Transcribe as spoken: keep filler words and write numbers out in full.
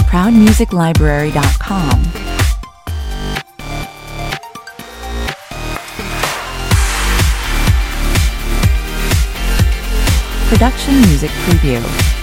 proud music library dot com. Production Music Preview.